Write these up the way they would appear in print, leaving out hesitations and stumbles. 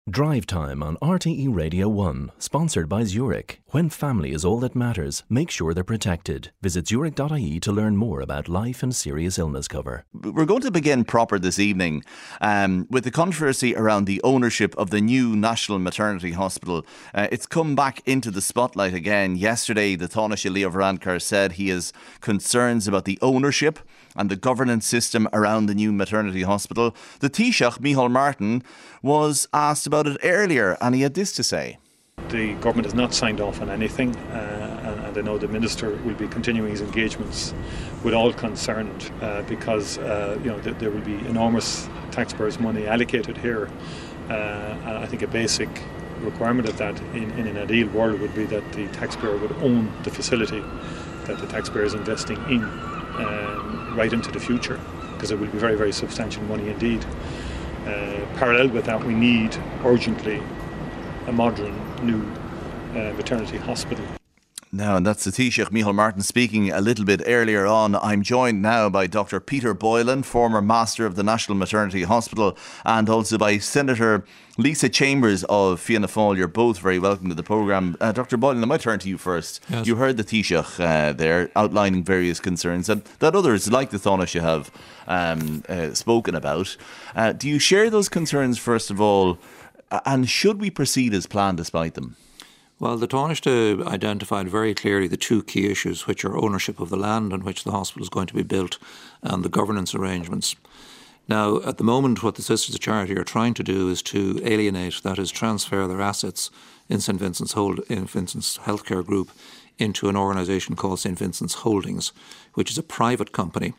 Drive Time on RTE Radio 1, sponsored by Zurich. When family is all that matters, make sure they're protected. Visit zurich.ie to learn more about life and serious illness cover. We're going to begin proper this evening with the controversy around the ownership of the new National Maternity Hospital. It's come back into the spotlight again. Yesterday, the Taoiseach Leo Varadkar said he has concerns about the ownership and the governance system around the new maternity hospital. The Taoiseach, Micheál Martin, was asked about it earlier, and he had this to say. The government has not signed off on anything, and I know the Minister will be continuing his engagements with all concerned because there will be enormous taxpayers' money allocated here. And I think a basic requirement of that in an ideal world would be that the taxpayer would own the facility that the taxpayer is investing in right into the future, because it will be very, very substantial money indeed. Parallel with that, we need urgently a modern new maternity hospital. Now, and that's the Taoiseach Micheál Martin speaking a little bit earlier on. I'm joined now by Dr. Peter Boylan, former Master of the National Maternity Hospital, and also by Senator Lisa Chambers of Fianna Fáil. You're both very welcome to the programme. Dr. Boylan, I might turn to you first. Yes. You heard the Taoiseach there outlining various concerns that others, like the Taoiseach, have spoken about. Do you share those concerns, first of all, and should we proceed as planned despite them? Well, the Taoiseach identified very clearly the two key issues, which are ownership of the land on which the hospital is going to be built and the governance arrangements. Now, at the moment, what the Sisters of Charity are trying to do is to alienate, that is, transfer their assets in St Vincent's Healthcare Group into an organisation called St Vincent's Holdings, which is a private company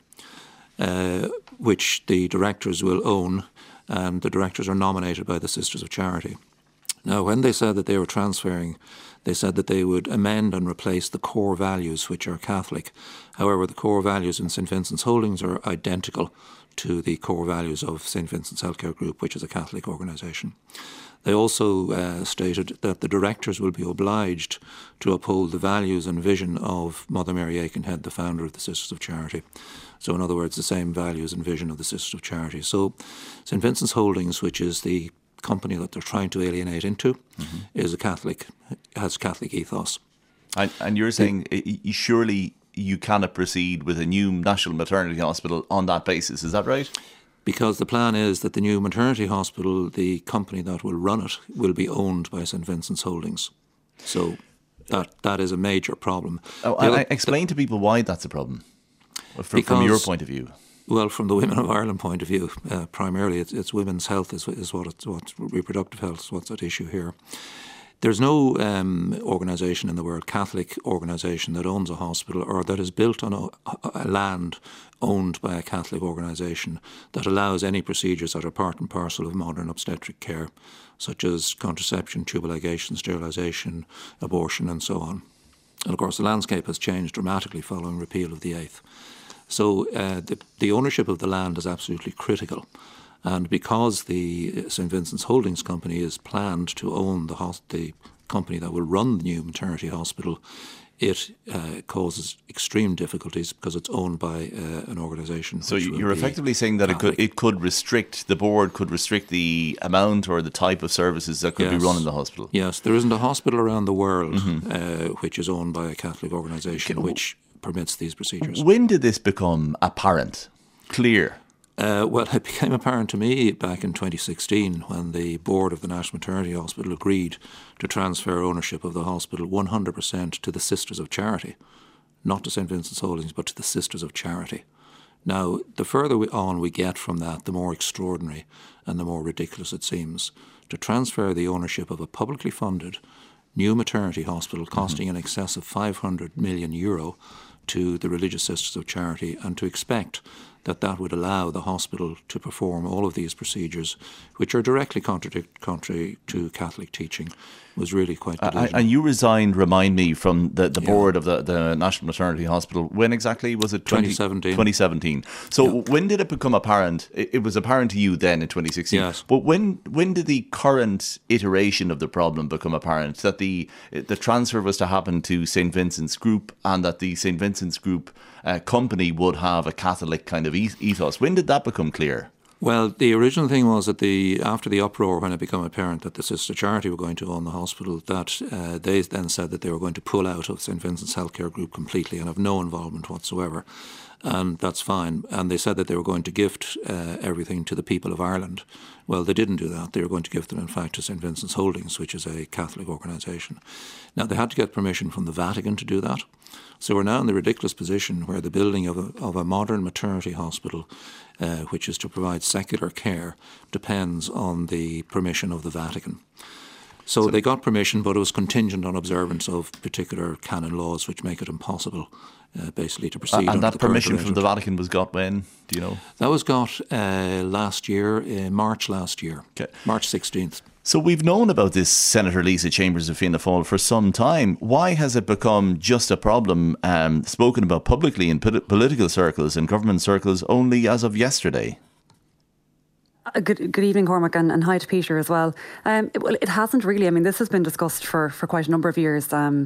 which the directors will own, and the directors are nominated by the Sisters of Charity. Now, when they said that they were transferring, they said that they would amend and replace the core values, which are Catholic. However, the core values in St Vincent's Holdings are identical to the core values of St Vincent's Healthcare Group, which is a Catholic organisation. They also stated that the directors will be obliged to uphold the values and vision of Mother Mary Aikenhead, the founder of the Sisters of Charity. So, in other words, the same values and vision of the Sisters of Charity. So, St Vincent's Holdings, which is the company that they're trying to alienate into, is has Catholic ethos. And you're saying surely you cannot proceed with a new National Maternity Hospital on that basis, is that right? Because the plan is that the new maternity hospital, the company that will run it, will be owned by St Vincent's Holdings. So that is a major problem. Explain to people why that's a problem, from your point of view. Well, from the Women of Ireland point of view, primarily it's women's health is what reproductive health is what's at issue here. There's no organisation in the world, Catholic organisation, that owns a hospital or that is built on a land owned by a Catholic organisation that allows any procedures that are part and parcel of modern obstetric care, such as contraception, tubal ligation, sterilisation, abortion and so on. And of course the landscape has changed dramatically following repeal of the Eighth. So the ownership of the land is absolutely critical. And because the St Vincent's Holdings Company is planned to own the company that will run the new maternity hospital, it causes extreme difficulties because it's owned by an organisation. So you're effectively saying that it could restrict, the board could restrict the amount or the type of services that could be run in the hospital? Yes, there isn't a hospital around the world which is owned by a Catholic organisation which permits these procedures. When did this become apparent, clear? Well, it became apparent to me back in 2016 when the board of the National Maternity Hospital agreed to transfer ownership of the hospital 100% to the Sisters of Charity, not to St Vincent's Holdings, but to the Sisters of Charity. Now, the further on we get from that, the more extraordinary and the more ridiculous it seems. To transfer the ownership of a publicly funded new maternity hospital costing in excess of €500 million to the Religious Sisters of Charity, and to expect that would allow the hospital to perform all of these procedures, which are directly contrary to Catholic teaching, was really quite delusional. And you resigned, remind me, from the board of the National Maternity Hospital. When exactly was it? 2017. 2017. So when did it become apparent? It was apparent to you then in 2016. Yes. But when did the current iteration of the problem become apparent? That the transfer was to happen to St Vincent's Group, and that the St Vincent's Group company would have a Catholic kind of ethos. When did that become clear? Well, the original thing was that after the uproar, when it became apparent that the Sister Charity were going to own the hospital, that they then said that they were going to pull out of St Vincent's Healthcare Group completely and have no involvement whatsoever. And that's fine. And they said that they were going to gift everything to the people of Ireland. Well, they didn't do that. They were going to gift them, in fact, to St Vincent's Holdings, which is a Catholic organisation. Now, they had to get permission from the Vatican to do that. So we're now in the ridiculous position where the building of a modern maternity hospital, which is to provide secular care, depends on the permission of the Vatican. So they got permission, but it was contingent on observance of particular canon laws, which make it impossible, basically, to proceed. And that permission from the Vatican was got when? Do you know? That was got last year, March last year, okay. March 16th. So we've known about this Senator Lisa Chambers of Fianna Fáil for some time. Why has it become just a problem spoken about publicly in political circles and government circles only as of yesterday? Good evening, Cormac, and hi to Peter as well. It hasn't really. I mean, this has been discussed for quite a number of years.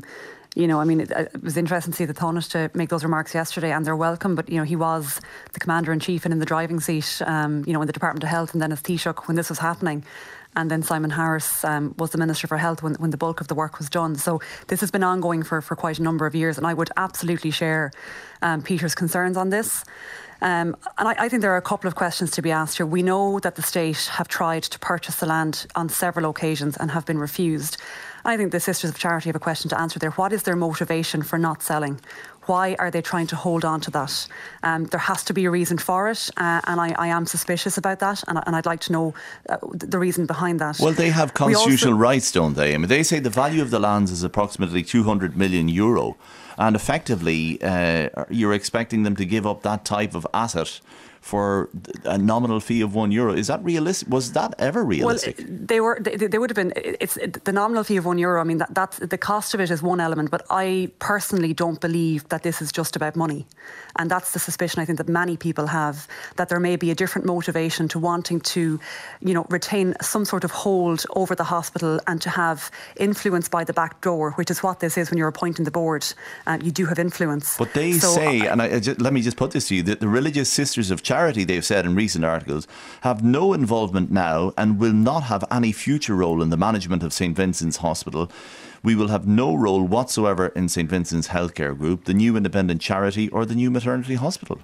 It was interesting to see the Taoiseach to make those remarks yesterday, and they're welcome. But, he was the Commander-in-Chief and in the driving seat, in the Department of Health, and then as Taoiseach when this was happening. And then Simon Harris was the Minister for Health when the bulk of the work was done. So this has been ongoing for quite a number of years, and I would absolutely share Peter's concerns on this. And I think there are a couple of questions to be asked here. We know that the state have tried to purchase the land on several occasions and have been refused. I think the Sisters of Charity have a question to answer there. What is their motivation for not selling? Why are they trying to hold on to that? There has to be a reason for it, and I am suspicious about that, and I'd like to know the reason behind that. Well, they have constitutional rights, don't they? I mean, they say the value of the lands is approximately €200 million, and effectively you're expecting them to give up that type of asset for a nominal fee of €1. Is that realistic? Was that ever realistic? Well, they would have been. It's the nominal fee of €1. I mean, that's the cost of it is one element, but I personally don't believe that this is just about money, and that's the suspicion I think that many people have, that there may be a different motivation to wanting to, retain some sort of hold over the hospital and to have influence by the back door, which is what this is when you're appointing the board. You do have influence. But they say, and let me just put this to you, that the Religious Sisters of Charity, they've said in recent articles, have no involvement now and will not have any future role in the management of St Vincent's Hospital. We will have no role whatsoever in St Vincent's Healthcare Group, the new independent charity or the new maternity hospital.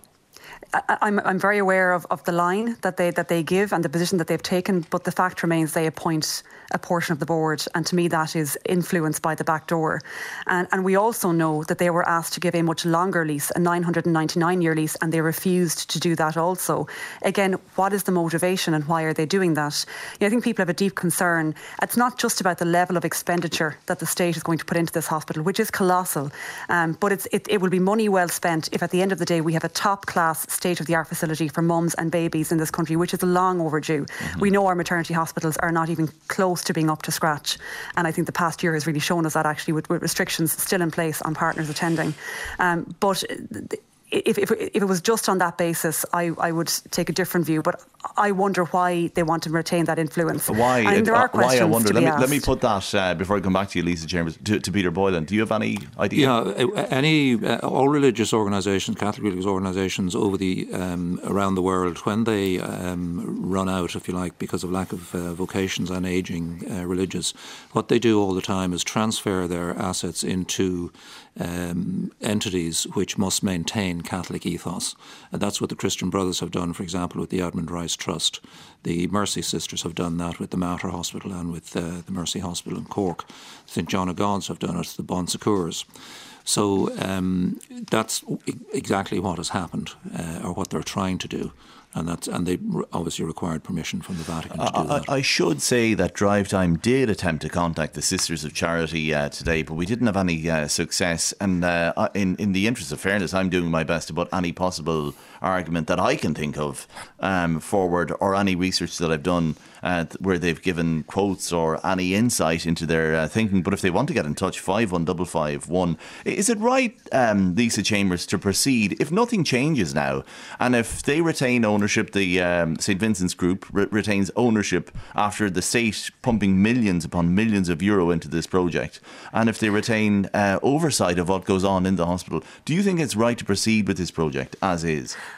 I'm very aware of the line that they give and the position that they've taken, but the fact remains they appoint a portion of the board, and to me that is influenced by the back door. And we also know that they were asked to give a much longer lease, a 999-year lease, and they refused to do that also. Again, what is the motivation and why are they doing that? I think people have a deep concern. It's not just about the level of expenditure that the state is going to put into this hospital, which is colossal, but it will be money well spent if at the end of the day we have a top-class state-of-the-art facility for mums and babies in this country, which is long overdue. Mm-hmm. We know our maternity hospitals are not even close to being up to scratch, and I think the past year has really shown us that, actually, with restrictions still in place on partners attending. But if it was just on that basis, I would take a different view. But I wonder why they want to retain that influence. Why? There are questions why, I wonder. to be asked. Let me put that before I come back to you, Lisa Chambers, to Peter Boylan. Do you have any idea? Yeah, all religious organisations, Catholic religious organisations over around the world, when they run out, if you like, because of lack of vocations and ageing religious, what they do all the time is transfer their assets into entities which must maintain Catholic ethos. And that's what the Christian Brothers have done, for example, with the Edmund Rice Trust. The Mercy Sisters have done that with the Mater Hospital and with the Mercy Hospital in Cork. St John of God's have done it, the Bon Secours. So that's exactly what has happened, or what they're trying to do. And they obviously required permission from the Vatican to do that. I should say that Drive Time did attempt to contact the Sisters of Charity today, but we didn't have any success. And in the interest of fairness, I'm doing my best to put any possible argument that I can think of forward, or any research that I've done where they've given quotes or any insight into their thinking. But if they want to get in touch, 51551. Is it right, Lisa Chambers, to proceed if nothing changes now, and if they retain ownership, the St Vincent's Group retains ownership after the state pumping millions upon millions of euro into this project, and if they retain oversight of what goes on in the hospital, do you think it's right to proceed with this project as is?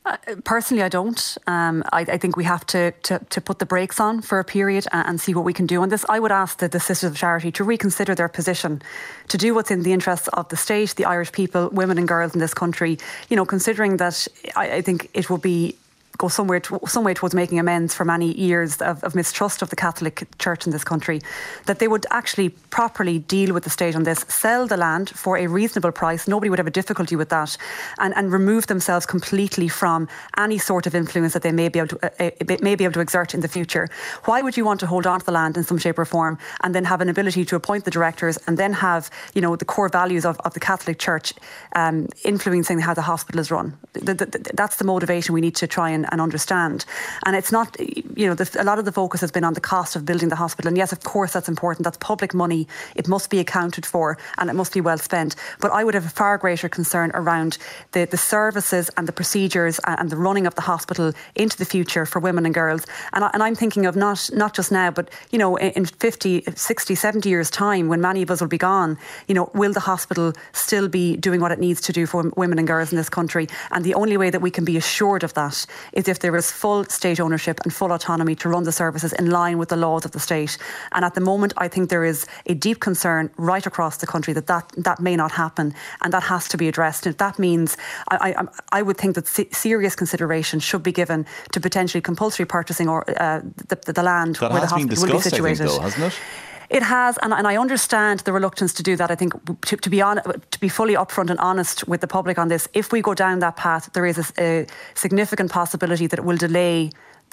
Personally, I don't. I think we have to put the brakes on for a period and see what we can do on this. I would ask the Sisters of Charity to reconsider their position, to do what's in the interests of the state, the Irish people, women and girls in this country. You know, considering that I think it will go some way towards making amends for many years of mistrust of the Catholic Church in this country, that they would actually properly deal with the state on this, sell the land for a reasonable price, nobody would have a difficulty with that, and remove themselves completely from any sort of influence that they may be able to exert in the future. Why would you want to hold on to the land in some shape or form and then have an ability to appoint the directors and then have, you know, the core values of the Catholic Church influencing how the hospital is run? That's the motivation we need to try and understand. And it's not, you know, a lot of the focus has been on the cost of building the hospital. And yes, of course, that's important. That's public money. It must be accounted for and it must be well spent. But I would have a far greater concern around the services and the procedures and the running of the hospital into the future for women and girls. And I'm thinking of not just now, but, you know, in 50, 60, 70 years' time, when many of us will be gone, you know, will the hospital still be doing what it needs to do for women and girls in this country? And the only way that we can be assured of that is if there is full state ownership and full autonomy to run the services in line with the laws of the state. And at the moment, I think there is a deep concern right across the country that may not happen, and that has to be addressed. And that means I would think that serious consideration should be given to potentially compulsory purchasing or the land where the hospital will be situated. I think, though, hasn't it? It has, and I understand the reluctance to do that. I think to be fully upfront and honest with the public on this, if we go down that path, there is a significant possibility that it will delay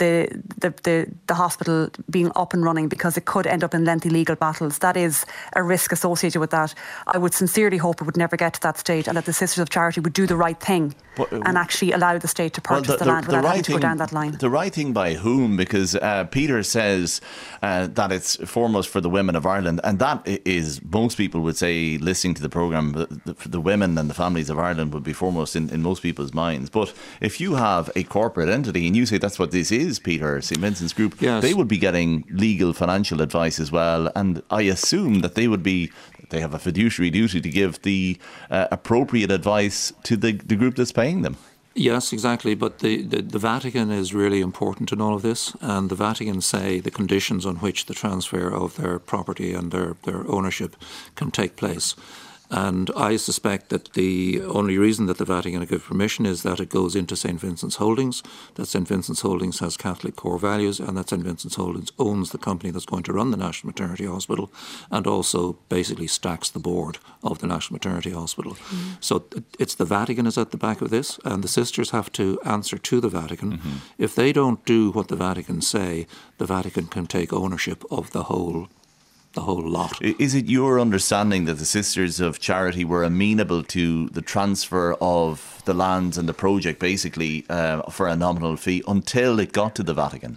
the hospital being up and running, because it could end up in lengthy legal battles. That is a risk associated with that. I would sincerely hope it would never get to that stage, and that the Sisters of Charity would do the right thing and actually allow the state to purchase the land without having to go down that line. The right thing by whom? Because Peter says that it's foremost for the women of Ireland, and that is, most people would say, listening to the programme, the women and the families of Ireland would be foremost in most people's minds. But if you have a corporate entity and you say that's what this is, Peter, St Vincent's Group, yes, they would be getting legal financial advice as well, and I assume that they have a fiduciary duty to give the appropriate advice to the group that's paying them. Yes, exactly. But the Vatican is really important in all of this, and the Vatican say the conditions on which the transfer of their property and their ownership can take place. And I suspect that the only reason that the Vatican will give permission is that it goes into St Vincent's Holdings, that St Vincent's Holdings has Catholic core values, and that St Vincent's Holdings owns the company that's going to run the National Maternity Hospital, and also basically stacks the board of the National Maternity Hospital. Mm-hmm. So it's the Vatican is at the back of this, and the sisters have to answer to the Vatican. Mm-hmm. If they don't do what the Vatican say, the Vatican can take ownership of the whole lot. Is it your understanding that the Sisters of Charity were amenable to the transfer of the lands and the project, basically, for a nominal fee until it got to the Vatican?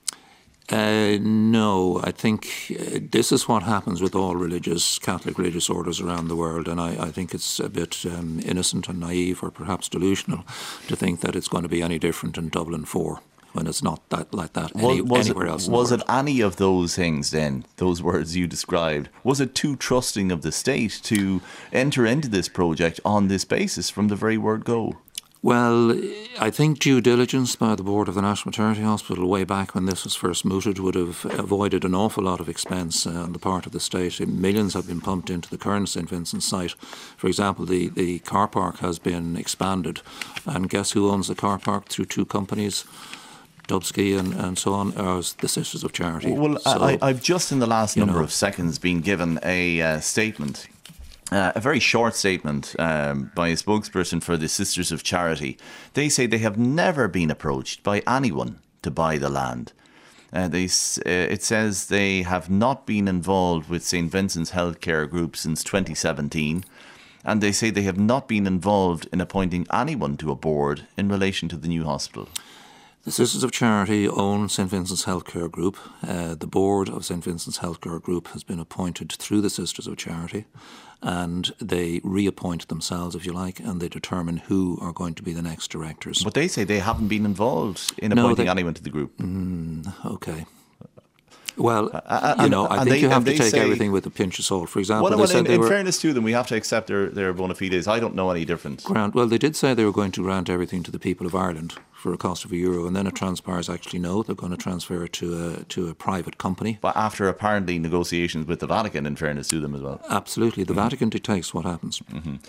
No, I think this is what happens with all Catholic religious orders around the world, and I think it's a bit innocent and naive, or perhaps delusional, to think that it's going to be any different in Dublin 4. When it's not like that anywhere else in the world. Was it any of those things then, those words you described? Was it too trusting of the state to enter into this project on this basis from the very word go? Well, I think due diligence by the board of the National Maternity Hospital way back when this was first mooted would have avoided an awful lot of expense on the part of the state. Millions have been pumped into the current St Vincent's site. For example, the car park has been expanded, and guess who owns the car park through two companies? Dubsky and so on, as the Sisters of Charity. Well, so, I've just in the last number of seconds been given a statement, a very short statement by a spokesperson for the Sisters of Charity. They say they have never been approached by anyone to buy the land. It says they have not been involved with St Vincent's Healthcare Group since 2017. And they say they have not been involved in appointing anyone to a board in relation to the new hospital. The Sisters of Charity own St Vincent's Healthcare Group. The board of St Vincent's Healthcare Group has been appointed through the Sisters of Charity, and they reappoint themselves, if you like, and they determine who are going to be the next directors. But they say they haven't been involved in appointing anyone to the group. Okay. Well, I think you have to take everything with a pinch of salt. For example, in fairness to them, we have to accept their bona fides. I don't know any different. Well, they did say they were going to grant everything to the people of Ireland for a cost of €1, and then it transpires actually no, they're going to transfer it to a private company. But after apparently negotiations with the Vatican, in fairness to them as well. Absolutely, the Vatican dictates what happens.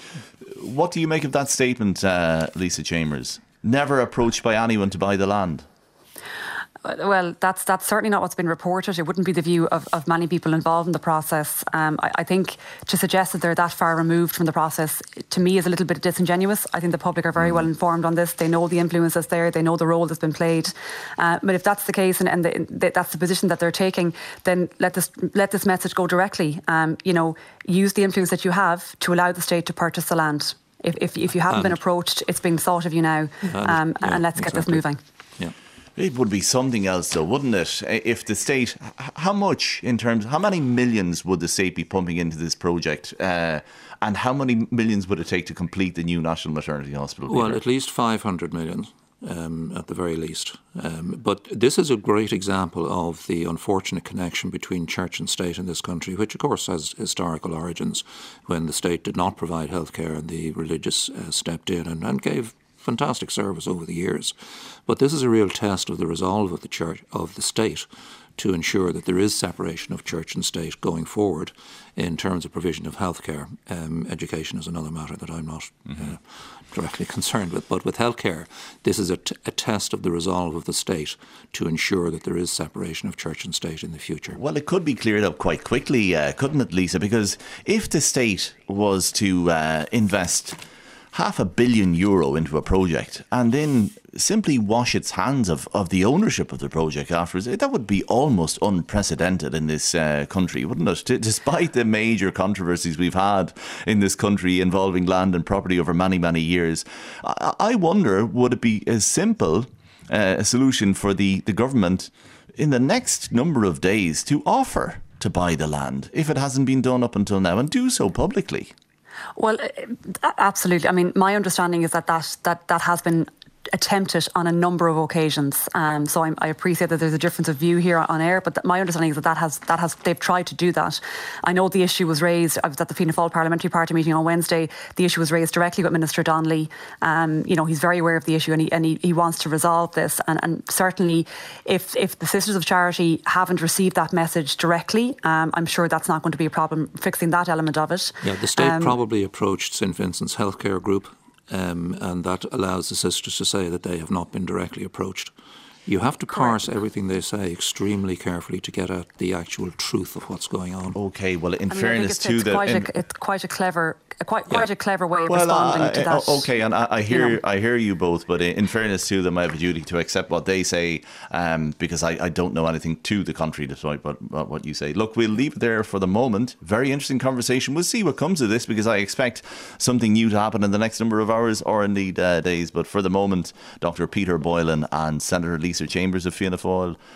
What do you make of that statement, Lisa Chambers? Never approached by anyone to buy the land. Well, that's certainly not what's been reported. It wouldn't be the view of many people involved in the process. I think to suggest that they're that far removed from the process, to me, is a little bit disingenuous. I think the public are very well informed on this. They know the influence that's there. They know the role that's been played. But if that's the case and that's the position that they're taking, then let this message go directly. Use the influence that you have to allow the state to purchase the land. If you haven't been approached, it's being thought of you now. And let's get this moving. Yeah. It would be something else, though, wouldn't it? If the state, how many millions would the state be pumping into this project? And how many millions would it take to complete the new National Maternity Hospital? Peter? Well, at least 500 million. At the very least. But this is a great example of the unfortunate connection between church and state in this country, which of course has historical origins, when the state did not provide healthcare and the religious stepped in and gave fantastic service over the years. But this is a real test of the resolve of the church, of the state, to ensure that there is separation of church and state going forward in terms of provision of healthcare. Education is another matter that I'm not directly concerned with. But with healthcare, this is a test of the resolve of the state to ensure that there is separation of church and state in the future. Well, it could be cleared up quite quickly, couldn't it, Lisa? Because if the state was to invest €500 million into a project and then simply wash its hands of the ownership of the project afterwards, that would be almost unprecedented in this country, wouldn't it? Despite the major controversies we've had in this country involving land and property over many, many years, I wonder, would it be as simple a solution for the government in the next number of days to offer to buy the land if it hasn't been done up until now, and do so publicly? Well, absolutely. I mean, my understanding is that has been attempted on a number of occasions. So I appreciate that there's a difference of view here on air, but my understanding is that they've tried to do that. I know the issue was raised. I was at the Fianna Fáil Parliamentary Party meeting on Wednesday. The issue was raised directly with Minister Donnelly. He's very aware of the issue and he wants to resolve this. And certainly, if the Sisters of Charity haven't received that message directly, I'm sure that's not going to be a problem fixing that element of it. Yeah, the state probably approached St Vincent's Healthcare Group. And that allows the sisters to say that they have not been directly approached. You have to parse everything they say extremely carefully to get at the actual truth of what's going on. Okay, well, in fairness to them, it's quite a clever way of responding to that. Okay, and I hear you both, but in fairness to them, I have a duty to accept what they say, because I don't know anything to the contrary despite what you say. Look, we'll leave it there for the moment. Very interesting conversation. We'll see what comes of this, because I expect something new to happen in the next number of hours or indeed days. But for the moment, Dr. Peter Boylan and Senator Lisa Chambers of Fianna Fáil